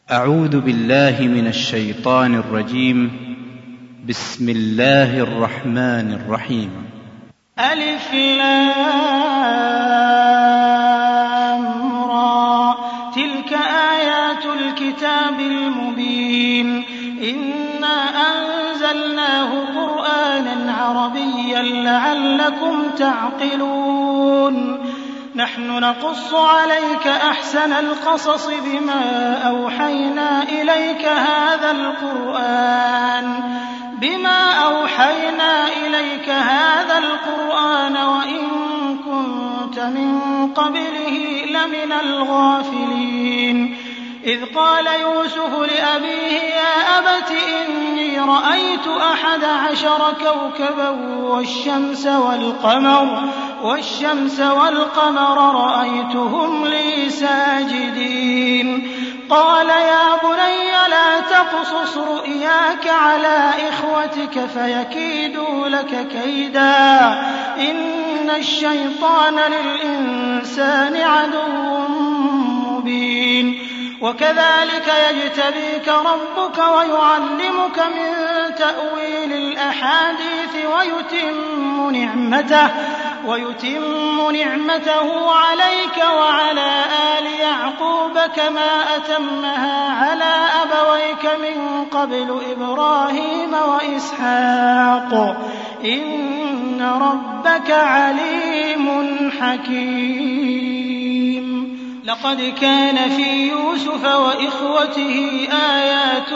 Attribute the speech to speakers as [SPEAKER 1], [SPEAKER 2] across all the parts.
[SPEAKER 1] أعوذ بالله من الشيطان الرجيم. بسم الله الرحمن الرحيم.
[SPEAKER 2] ألف لام را تلك آيات الكتاب المبين إنا أنزلناه قرآنا عربيا لعلكم تعقلون نحن نقص عليك أحسن القصص بما أوحينا إليك هذا القرآن وإن كنت من قبله لمن الغافلين إذ قال يوسف لأبيه يا أبت إني رأيت 11 كوكبا والشمس والقمر رأيتهم لي ساجدين قال يا بني لا تقصص رؤياك على إخوتك فيكيدوا لك كيدا إن الشيطان للإنسان عدو مبين وكذلك يجتبيك ربك ويعلمك من تأويل الأحاديث ويتم نعمته عليك وعلى آل يعقوب كما أتمها على أبويك من قبل إبراهيم وإسحاق إن ربك عليم حكيم لقد كان في يوسف وإخوته آيات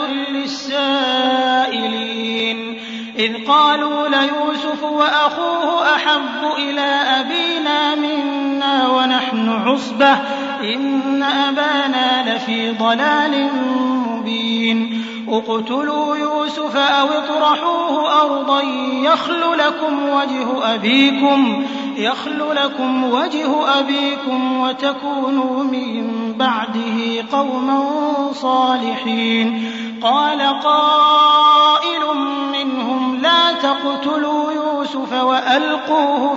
[SPEAKER 2] للسائلين إذ قالوا ليوسف وأخوه أحب إلى أبينا منا ونحن عصبة إن أبانا لفي ضلال مبين اقتلوا يوسف أو اطرحوه أرضا يخل لكم وجه أبيكم وتكونوا من بعده قوما صالحين قال قائل منهم لا تقتلوا يوسف وألقوه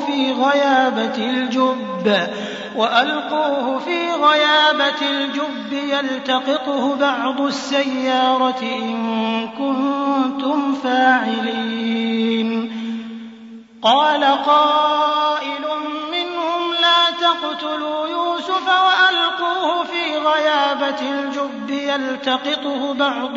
[SPEAKER 2] في غيابة الجب يلتقطه بعض السيارة إن كنتم فاعلين قال قائل منهم لا تقتلوا يوسف وألقوه في غيابة الجب يلتقطه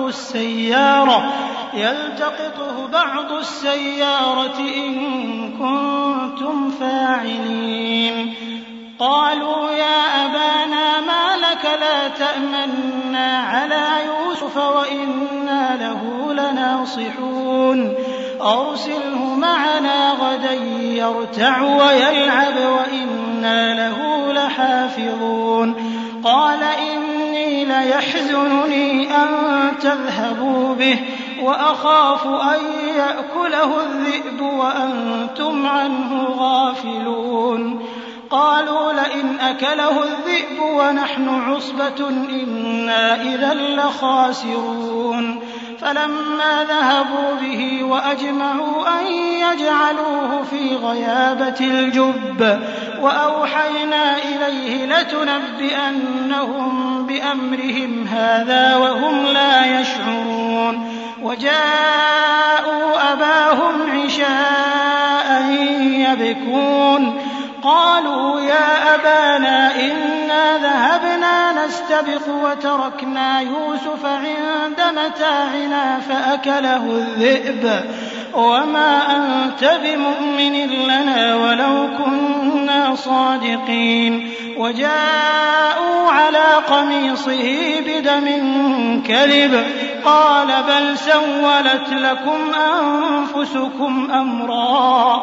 [SPEAKER 2] بعض السيارة إن كنتم فاعلين قالوا يا أبانا ما لك لا تأمنا على يوسف وإنا له لناصحون أرسله معنا غدا يرتع ويلعب وإنا له لحافظون قال إني ليحزنني أن تذهبوا به وأخاف أن يأكله الذئب وأنتم عنه غافلون قالوا لئن أكله الذئب ونحن عصبة إنا إذا لخاسرون فلما ذهبوا به وأجمعوا أن يجعلوه في غيابة الجب وأوحينا إليه لتنبئنهم بأمرهم هذا وهم لا يشعرون وجاءوا أباهم عشاء يبكون قالوا يا أبانا إنا ذهبنا نستبق وتركنا يوسف عند متاعنا فأكله الذئب وما أنت بمؤمن لنا ولو كنا صادقين وجاءوا على قميصه بدم كذب قال بل سولت لكم أنفسكم أمرا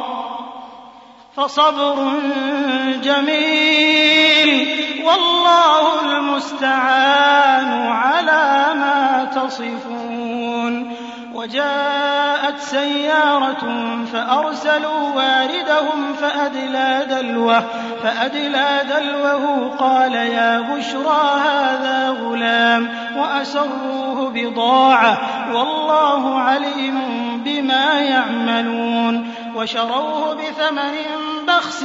[SPEAKER 2] فصبر جميل والله المستعان على ما تصفون وجاءت سيارة فأرسلوا واردهم فأدلى دلوه قال يا بشرى هذا غلام وأسروه بضاعة والله عليم بما يعملون وشروه بثمن بخس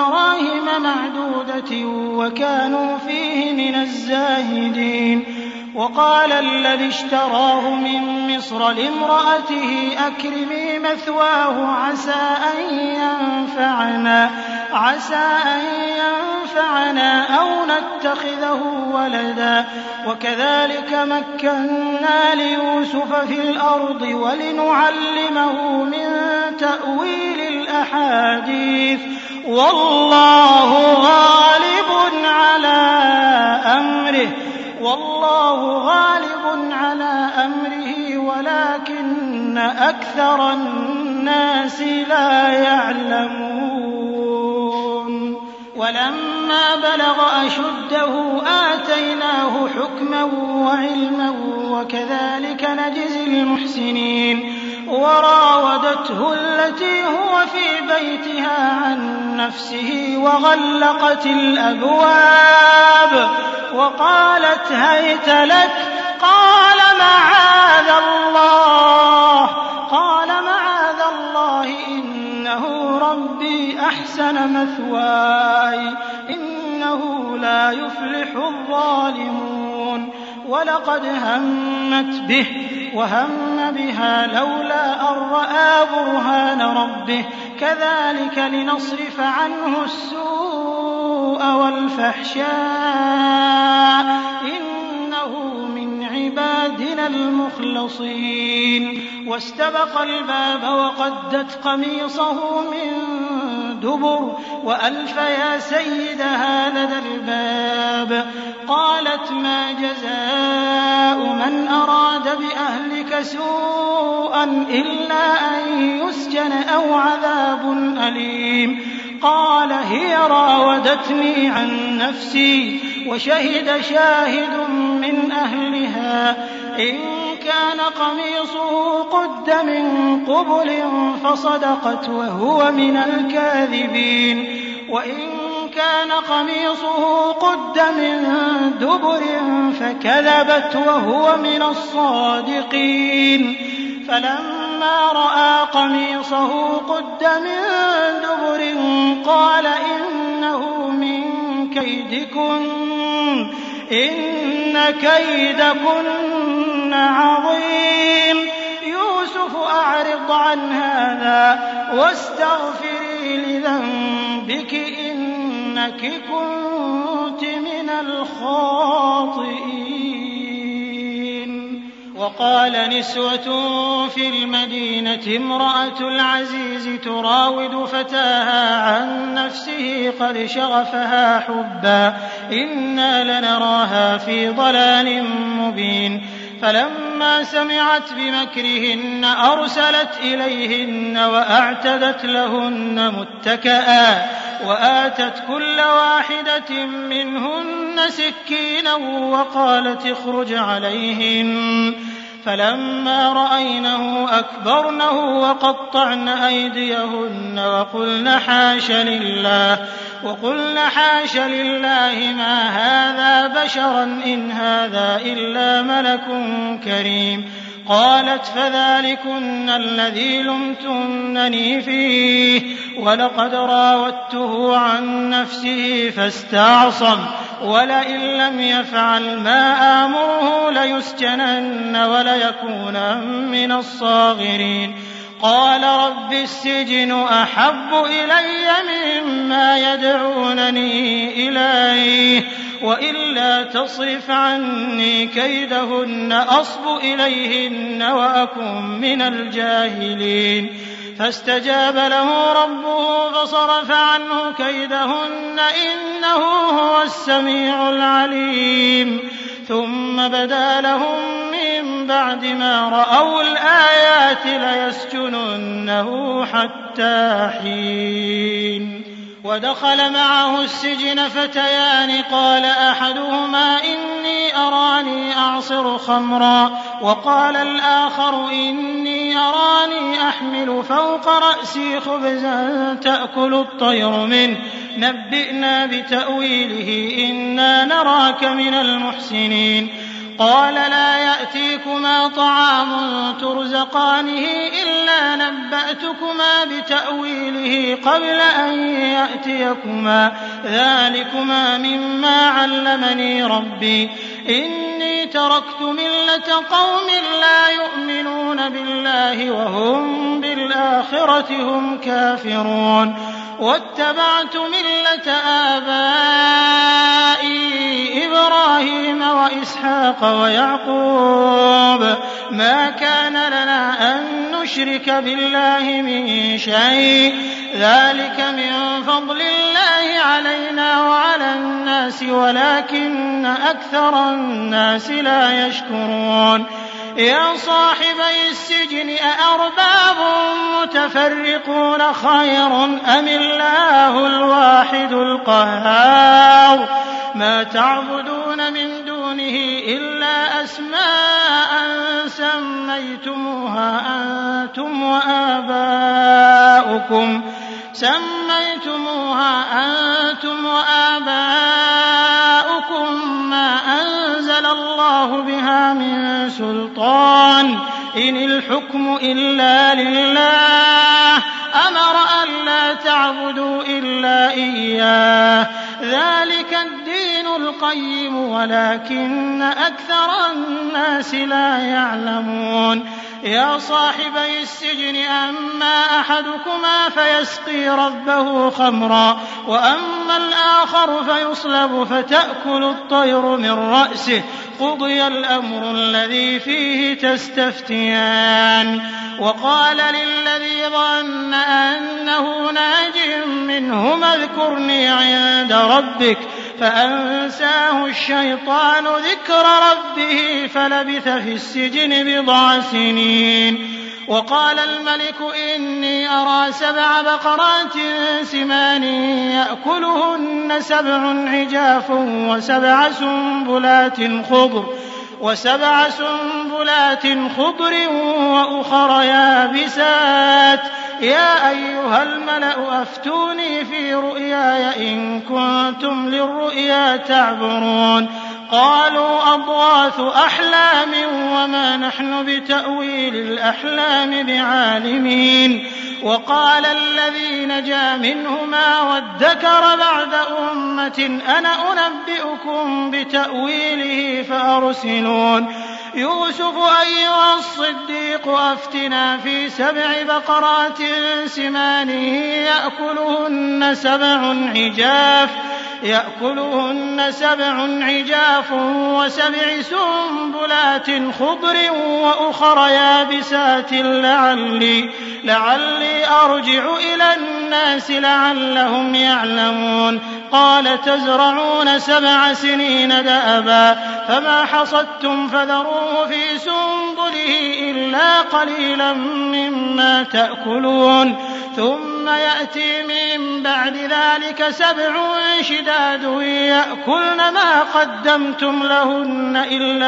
[SPEAKER 2] دراهم معدودة وكانوا فيه من الزاهدين وقال الذي اشتراه من مصر لامرأته أكرمي مثواه عسى أن ينفعنا أو نتخذه ولدا وكذلك مكنا ليوسف في الأرض ولنعلمه من تأويل الأحاديث والله غالب على أمره ولكن أكثر الناس لا يعلمون ولما بلغ أشده آتيناه حكما وعلما وكذلك نجزي المحسنين وراودته التي هو في بيتها عن نفسه وغلقت الأبواب وقالت هيت لك قال معاذ الله إنه ربي أحسن مثواي إنه لا يفلح الظالمون ولقد همت به وهم بها لولا أن رأى برهان ربه كذلك لنصرف عنه السوء والفحشاء إنه من عبادنا المخلصين واستبق الباب وقدت قميصه من دبر وألف يا سيدها لدى الباب قالت ما جزاء من أراد بأهلك سوءا إلا أن يسجن أو عذاب أليم قال هي راودتني عن نفسي وشهد شاهد من أهلها إن كان قميصه قد من قبل فصدقت وهو من الكاذبين وإن كان قميصه قد من دبر فكذبت وهو من الصادقين فلما رأى قميصه قد من دبر قال إنه من كيدكن إن كيدكن عظيم يوسف أعرض عن هذا واستغفري لذنبك إنك كنت من الخاطئين وقال نسوة في المدينة امرأة العزيز تراود فتاها عن نفسه قد شغفها حبا إنا لنراها في ضلال مبين فلما سمعت بمكرهن أرسلت إليهن وأعتدت لهن متكئا وآتت كل واحدة منهن سكينا وقالت اخرج عليهن فلما رأينه أكبرنه وقطعن أيديهن وقلن حاش لله ما هذا بشرا إن هذا إلا ملك كريم قالت فذلكن الذي لمتنني فيه ولقد راودته عن نفسه فاستعصم ولئن لم يفعل ما آمره ليسجنن وليكونا من الصاغرين قال رب السجن أحب إلي مما يدعونني إليه وإلا تصرف عني كيدهن أصب إليهن وأكن من الجاهلين فاستجاب له ربه فصرف عنه كيدهن إنه هو السميع العليم ثم بدا لهم من بعد ما رأوا الآيات ليسجننه حتى حين ودخل معه السجن فتيان قال أحدهما إني أراني أعصر خمرا وقال الآخر إني أراني أحمل فوق رأسي خبزا تأكل الطير منه نبئنا بتأويله إنا نراك من المحسنين قال لا يأتيكما طعام ترزقانه إلا نبأتكما بتأويله قبل أن يأتيكما ذلكما مما علمني ربي إني تركت ملة قوم لا يؤمنون بالله وهم بالآخرة هم كافرون واتبعت ملة آبائي إبراهيم وإسحاق ويعقوب ما كان لنا أن نشرك بالله من شيء ذلك من فضل الله علينا وعلى الناس ولكن أكثر الناس لا يشكرون يا صاحبي السجن أأرباب متفرقون خير أم الله الواحد القهار ما تعبدون من دونه إلا أسماء سميتموها أنتم وآباؤكم ما أنزل الله بها من سلطان إن الحكم إلا لله أمر ألا تعبدوا إلا إياه ذلك الدين القيم ولكن أكثر الناس لا يعلمون يا صاحبي السجن أما أحدكما فيسقي ربه خمرا وأما الآخر فيصلب فتأكل الطير من رأسه قضي الأمر الذي فيه تستفتيان وقال للذي ظن أنه ناج منهما اذكرني عند ربك فأنساه الشيطان ذكر ربه فلبث في السجن بضع سنين وقال الملك إني أرى 7 بقرات سمان يأكلهن 7 عجاف وسبع سنبلات خضر وأخر يابسات يا أيها الملأ أفتوني في رؤياي إن كنتم للرؤيا تعبرون قالوا أضغاث أحلام وما نحن بتأويل الأحلام بعالمين وقال الذي نجا منهما وادكر بعد أمة أنا أنبئكم بتأويله فأرسلون يوسف أيها الصديق أفتنا في 7 بقرات سمان يأكلهن 7 عجاف و7 سنبلات خضر وأخر يابسات لعلي أرجع إلى الناس لعلهم يعلمون قال تزرعون 7 سنين دأبا فما حصدتم فذروه في سنبله إلا قليلا مما تأكلون ثم يأتي من بعد ذلك 7 شداد يأكلن ما قدمتم لهن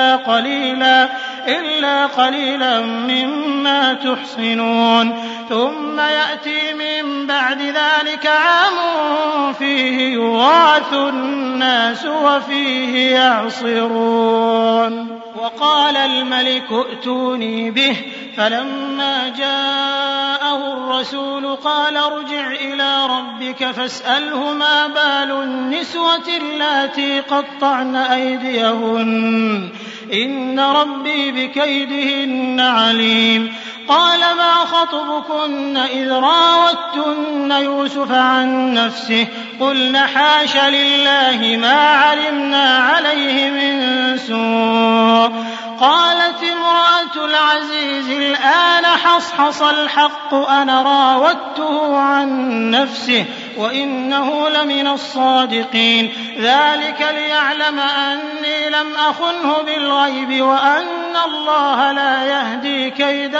[SPEAKER 2] إلا قليلا مما تحصنون ثم يأتي من بعد ذلك عام فيه يغاث الناس وفيه يعصرون وقال الملك ائتوني به فلما جاءه الرسول قال ارجع إلى ربك فاسأله ما بال النسوة اللاتي قطعن أيديهن إن ربي بكيدهن عليم قال ما خطبكن إذ راوتن يوسف عن نفسه قلن حاش لله ما علمنا عليه من سوء قالت امرأة العزيز الآن حصحص الحق أنا راودته عن نفسه وإنه لمن الصادقين ذلك ليعلم أني لم أخنه بالغيب وأن الله لا يهدي كيد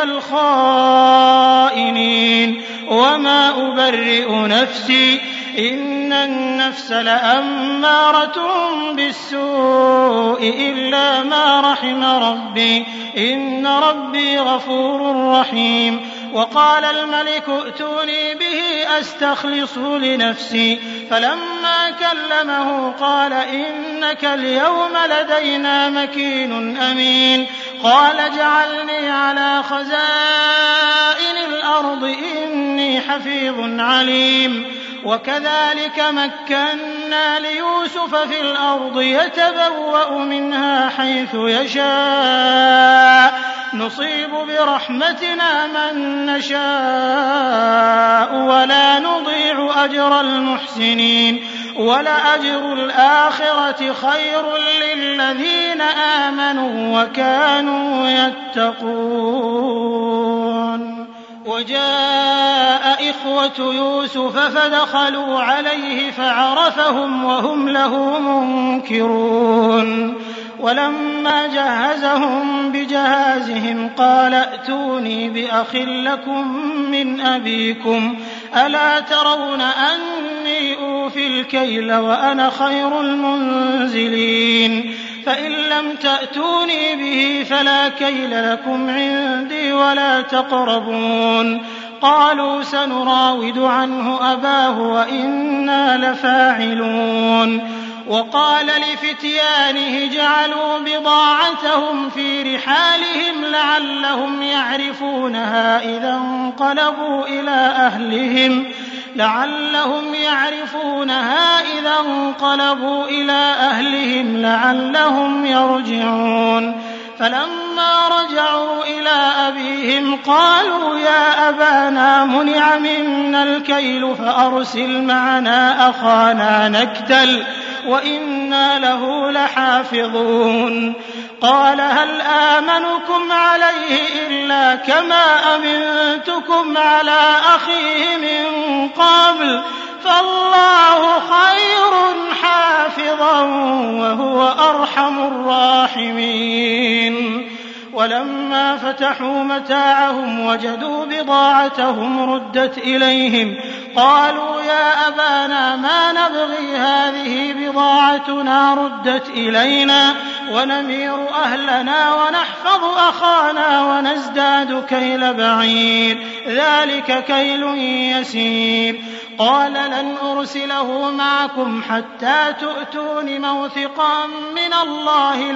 [SPEAKER 2] الخائنين وما أبرئ نفسي إن النفس لأمارة بالسوء إلا ما رحم ربي إن ربي غفور رحيم وقال الملك ائتوني به أستخلصه لنفسي فلما كلمه قال إنك اليوم لدينا مكين أمين قال اجعلني على خزائن الأرض إني حفيظ عليم وكذلك مكنا مكنا ليوسف في الأرض يتبوأ منها حيث يشاء نصيب برحمتنا من نشاء ولا نضيع أجر المحسنين ولأجر الآخرة خير للذين آمنوا وكانوا يتقون. وجاء إخوة يوسف فدخلوا عليه فعرفهم وهم له منكرون. ولما جهزهم بجهازهم قال ائتوني بأخ لكم من أبيكم ألا ترون أني أوفي الكيل وأنا خير المنزلين فإن لم تأتوني به فلا كيل لكم عندي ولا تقربون. قالوا سنراود عنه أباه وإنا لفاعلون. وقال لفتيانه جعلوا بضاعتهم في رحالهم لعلهم يعرفونها إذا انقلبوا إلى أهلهم لعلهم يرجعون. فلما رجعوا إلى أبيهم قالوا يا أبانا منع منا الكيل فأرسل معنا أخانا نكتل وإنا له لحافظون. قال هل آمنكم عليه إلا كما أمنتكم على أخيه من قبل فالله خير حافظا وهو أرحم الراحمين. ولما فتحوا متاعهم وجدوا بضاعتهم ردت إليهم قالوا يا أبانا ما نبغي هذه بضاعتنا ردت إلينا ونمير أهلنا ونحفظ أخانا ونزداد كيل بعير ذلك كيل يسير. قال لن أرسله معكم حتى تؤتون موثقا من الله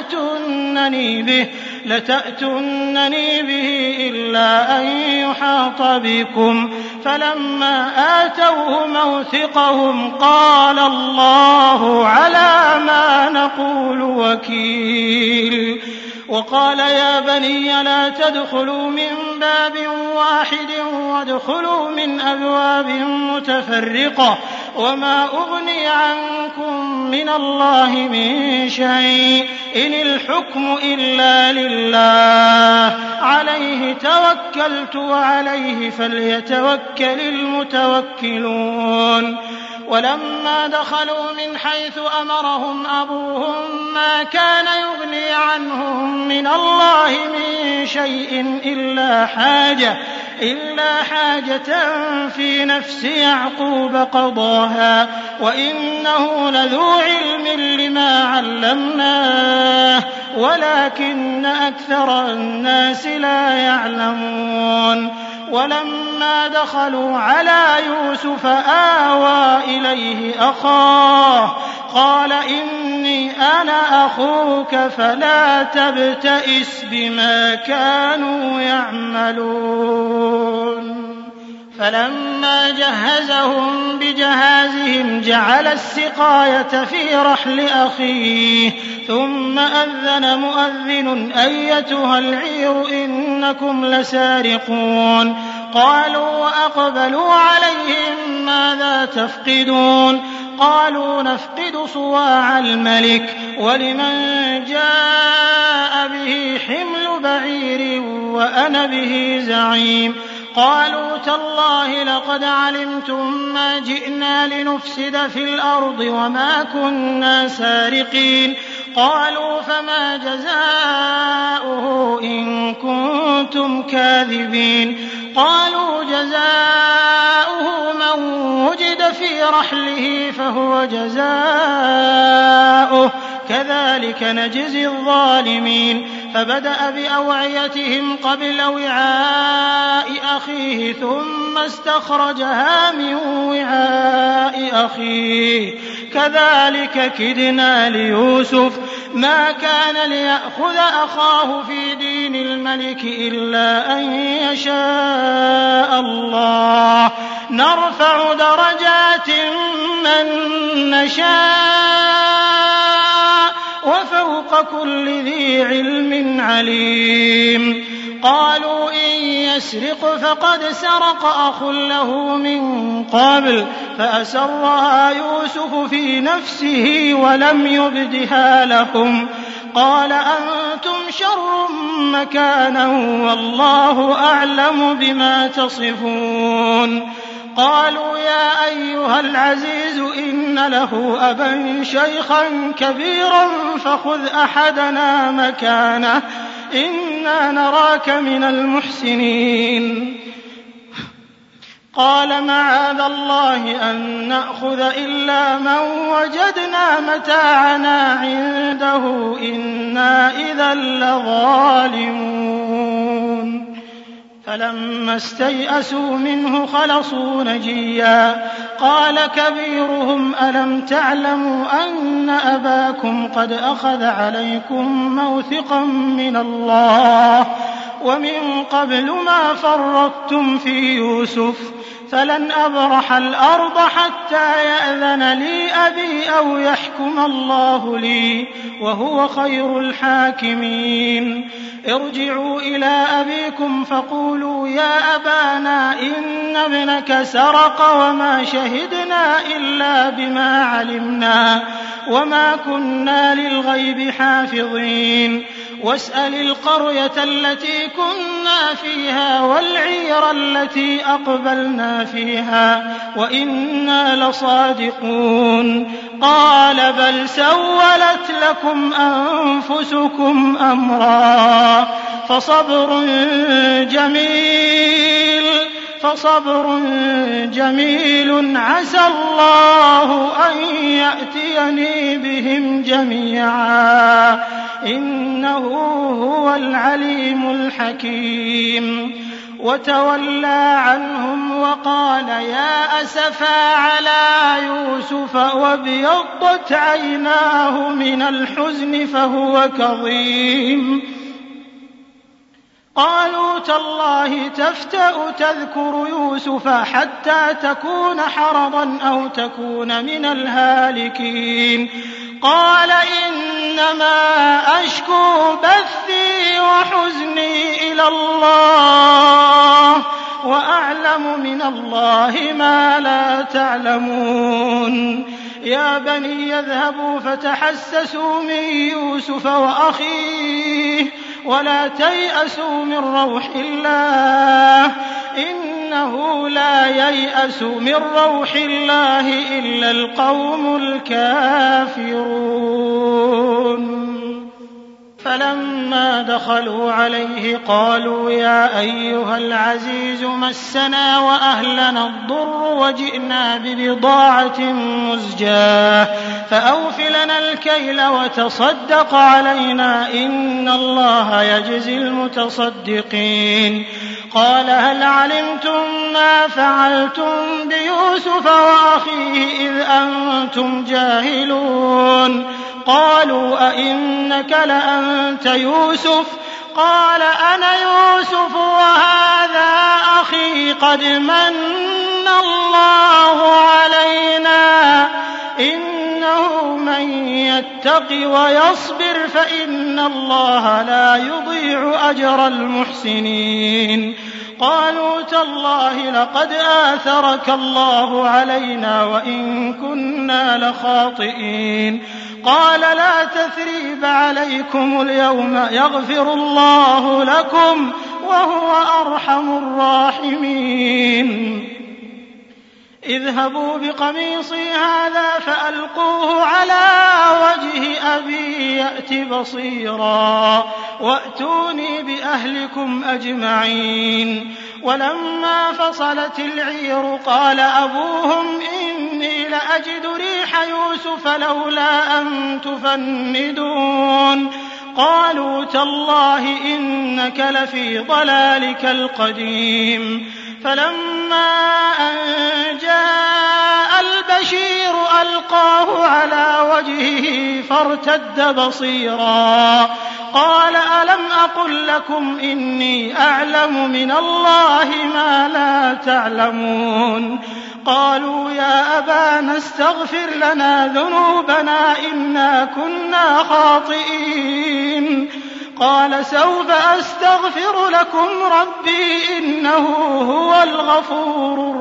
[SPEAKER 2] لتأتونني به إلا أن يحاط بكم. فلما آتوه موثقهم قال الله على ما نقول وكيل. وقال يا بني لا تدخلوا من باب واحد وادخلوا من أبواب متفرقة وما أغني عنكم من الله من شيء إن الحكم إلا لله عليه توكلت وعليه فليتوكل المتوكلون. ولما دخلوا من حيث أمرهم أبوهم ما كان يغني عنهم من الله من شيء إلا حاجة في نفس يعقوب قضاها وإنه لذو علم لما علمناه ولكن أكثر الناس لا يعلمون. ولما دخلوا على يوسف آوى إليه أخاه قال إني أنا أخوك فلا تبتئس بما كانوا يعملون. فلما جهزهم بجهازهم جعل السقاية في رحل أخيه ثم أذن مؤذن أيتها العير إنكم لسارقون. قالوا وأقبلوا عليهم ماذا تفقدون؟ قالوا نفقد صواع الملك ولمن جاء به حمل بعير وأنا به زعيم. قالوا تالله لقد علمتم ما جئنا لنفسد في الأرض وما كنا سارقين. قالوا فما جزاؤه إن كنتم كاذبين. قالوا جزاؤه من وجد في رحله فهو جزاؤه كذلك نجزي الظالمين. فبدأ بأوعيتهم قبل وعاء أخيه ثم استخرجها من وعاء أخيه كذلك كدنا ليوسف ما كان ليأخذ أخاه في دين الملك إلا أن يشاء الله نرفع درجات من نشاء وفوق كل ذي علم عليم قالوا إن يسرق فقد سرق أخ له من قبل فأسرها يوسف في نفسه ولم يبدها لهم قال أنتم شر مكانا والله أعلم بما تصفون قالوا يا أيها العزيز إن له أبا شيخا كبيرا فخذ أحدنا مكانه إنا نراك من المحسنين قال معاذ الله أن نأخذ إلا من وجدنا متاعنا عنده إنا إذا لظالمون فلما استيئسوا منه خلصوا نجيا قال كبيرهم ألم تعلموا أن أباكم قد أخذ عليكم موثقا من الله ومن قبل ما فرطتم في يوسف فلن أبرح الأرض حتى يأذن لي أبي أو يحكم الله لي وهو خير الحاكمين ارجعوا إلى أبيكم فقولوا يا أبانا إن ابنك سرق وما شهدنا إلا بما علمنا وما كنا للغيب حافظين واسأل القرية التي كنا فيها والعير التي أقبلنا فيها وإنا لصادقون قال بل سولت لكم أنفسكم أمرا فصبر جميل عسى الله أن يأتيني بهم جميعا إنه هو العليم الحكيم وتولى عنهم وقال يا أسفا على يوسف وابيضت عيناه من الحزن فهو كظيم قالوا تالله تفتأ تذكر يوسف حتى تكون حرضا أو تكون من الهالكين قال إنما أشكو بثي وحزني إلى الله وأعلم من الله ما لا تعلمون يا بني يذهبوا فتحسسوا من يوسف وأخيه ولا تيأسوا من روح الله إنه لا ييأس من روح الله إلا القوم الكافرون فلما دخلوا عليه قالوا يا أيها العزيز مسنا وأهلنا الضر وجئنا ببضاعة مزجاة فأوف لنا الكيل وتصدق علينا إن الله يجزي المتصدقين قال هل علمتم ما فعلتم بيوسف وأخيه إذ أنتم جاهلون قالوا أئنك لأنت يوسف قال أنا يوسف وهذا أخي قد من الله علينا إنه من يتق ويصبر فإن الله لا يضيع أجر المحسنين قالوا تالله لقد آثرك الله علينا وإن كنا لخاطئين قال لا تثريب عليكم اليوم يغفر الله لكم وهو أرحم الراحمين اذهبوا بقميصي هذا فألقوه على وجه أبي يأت بصيرا وأتوني بأهلكم أجمعين ولما فصلت العير قال أبوهم إني لأجد ريح يوسف لولا أن تفندون قالوا تالله إنك لفي ضلالك القديم فلما أن جاء البشير ألقاه على وجهه فارتد بصيرا قال ألم أقل لكم إني أعلم من الله ما لا تعلمون قالوا يا أبانا استغفر لنا ذنوبنا إنا كنا خاطئين قال سوف أستغفر لكم ربي إنه هو الغفور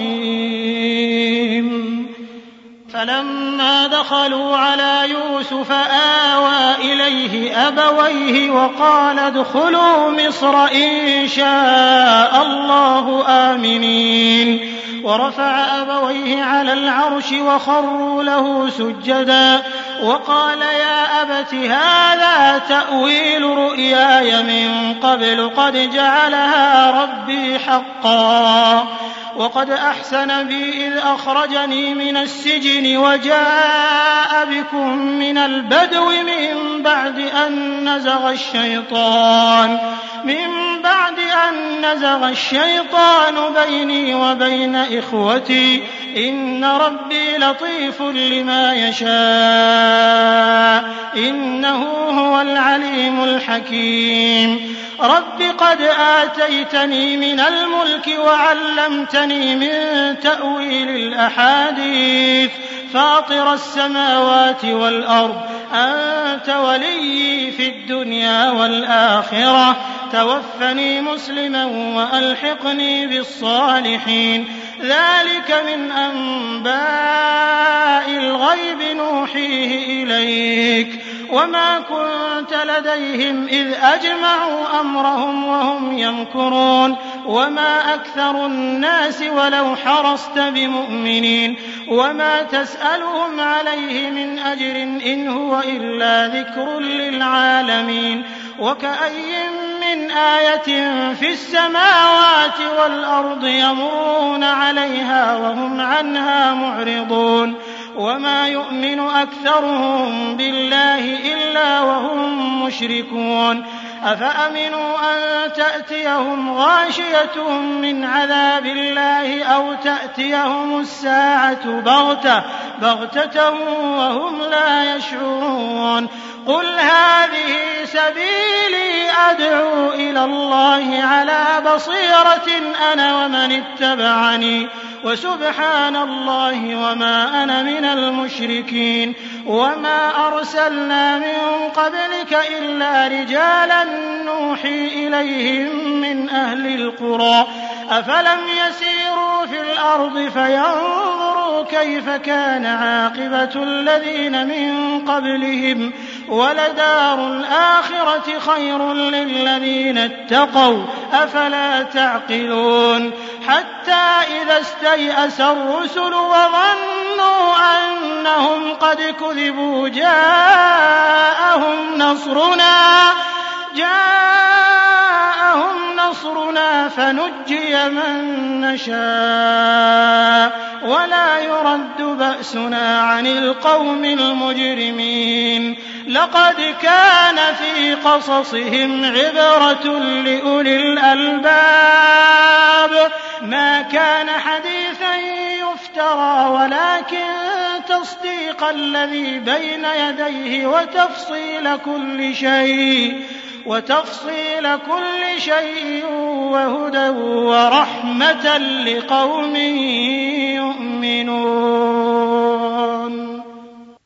[SPEAKER 2] الرحيم فلما دخلوا على يوسف آوى إليه أبويه وقال ادخلوا مصر إن شاء الله آمنين ورفع أبويه على العرش وخروا له سجدا وقال يا أبت هذا تأويل رؤياي من قبل قد جعلها ربي حقا وقد أحسن بي إذ أخرجني من السجن وجاء بكم من البدو من بعد أن نزغ الشيطان بيني وبين إخوتي إن ربي لطيف لما يشاء إنه هو العليم الحكيم رب قد آتيتني من الملك وعلمتني من تأويل الأحاديث فاطر السماوات والأرض أنت ولي في الدنيا والآخرة توفني مسلما وألحقني بالصالحين ذلك من أنباء الغيب نوحيه إليك وما كنت لديهم إذ أجمعوا أمرهم وهم يمكرون وما أكثر الناس ولو حرصت بمؤمنين وما تسألهم عليه من أجر إن هو إلا ذكر للعالمين وكأي من آية في السماوات والأرض يمرون عليها وهم عنها معرضون وما يؤمن أكثرهم بالله إلا وهم مشركون أفأمنوا أن تأتيهم غاشية من عذاب الله أو تأتيهم الساعة بغتة وهم لا يشعرون قل هذه سبيلي أدعو إلى الله على بصيرة أنا ومن اتبعني وسبحان الله وما أنا من المشركين وما أرسلنا من قبلك إلا رجالا نوحي إليهم من أهل القرى أفلم يسيروا في الأرض فينظروا كيف كان عاقبة الذين من قبلهم ولدار الآخرة خير للذين اتقوا أفلا تعقلون حتى إذا استيأس الرسل وظنوا أنهم قد كذبوا جاءهم نصرنا فنجي من نشاء ولا يرد بأسنا عن القوم المجرمين لقد كان في قصصهم عبرة لأولي الألباب ما كان حديثا يفترى ولكن تصديق الذي بين يديه وتفصيل كل شيء وهدى ورحمة لقوم يؤمنون